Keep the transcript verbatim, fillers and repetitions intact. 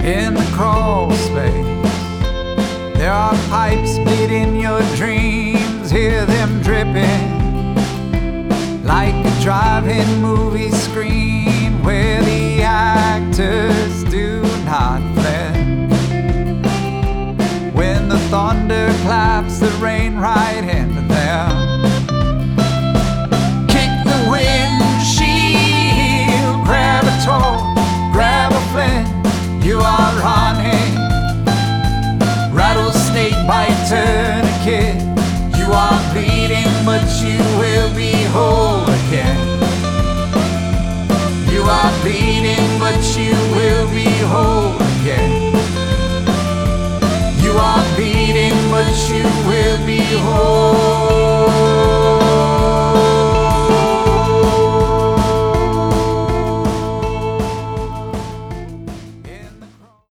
in the crawl space. There are pipes bleeding your dreams, hear them dripping like a drive-in movie